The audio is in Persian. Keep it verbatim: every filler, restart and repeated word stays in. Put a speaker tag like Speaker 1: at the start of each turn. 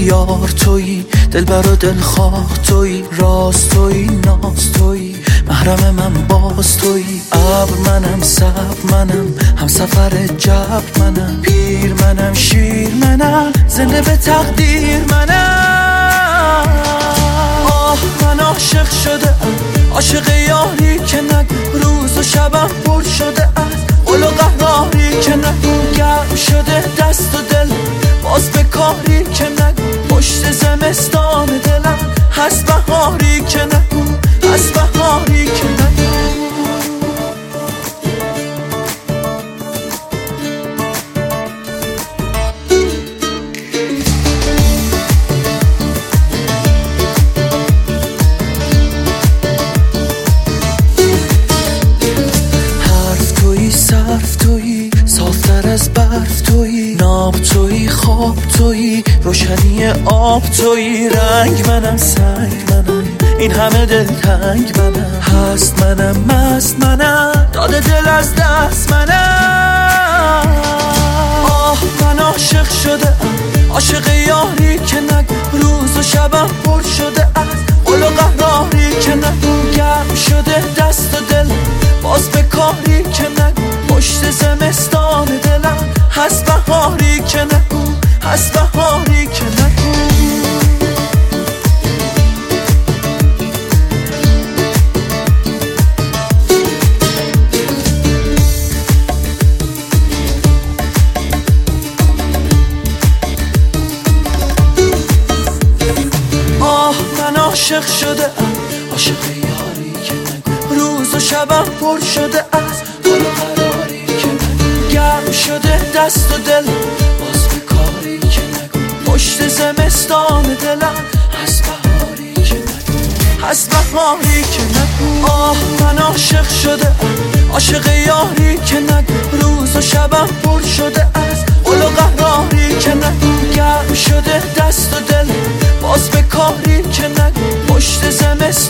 Speaker 1: یار تویی، دلبر و دلخواه تویی، راز تویی، ناز تویی، محرم من باز تویی. ابر منم، صبر منم، هم سفر جبر منم، پیر منم، شیر منم، زنده به تقدیر منم. آه من عاشق شده ام، عاشق یاری که نگو روز و شبم پر شده از قل و قهاری که نگو گرم شده دست و دل باز به کاری که نگو پشت زمستان دلم هست بهاری که نگو هست بهاری که نگو. صرف تویی، صافتر از برف تویی، ناب تویی، خواب تویی، روشنی آب تویی. رنگ منم، سنگ منم، این همه دل تنگ منم، هست منم، مست منم، داده دل از دست منم. آه من عاشق شده ام، عاشق یاری که نگو روز و شبم پر شده از قل و قهاری که نگو گرم شده دست و دل باز به کاری که نگو پشت زمستان دلم هست بهاری که نگو هست بهاری که نگو. آه من عاشق شده ام، عاشق یاری که نگو روز و شبم پر شده از قل و قراری که نگو گرم شده دست و دل باز به کاری که نگو پشت زمستان دلم هست بهاری که نگو هست بهاری که نگو. آه من عاشق شده ام، عاشق یاری که نگو روز و شبم پر شده از قل و قهاری که نگو گرم شده دست و دل باز به کاری که نگو پشت زمستان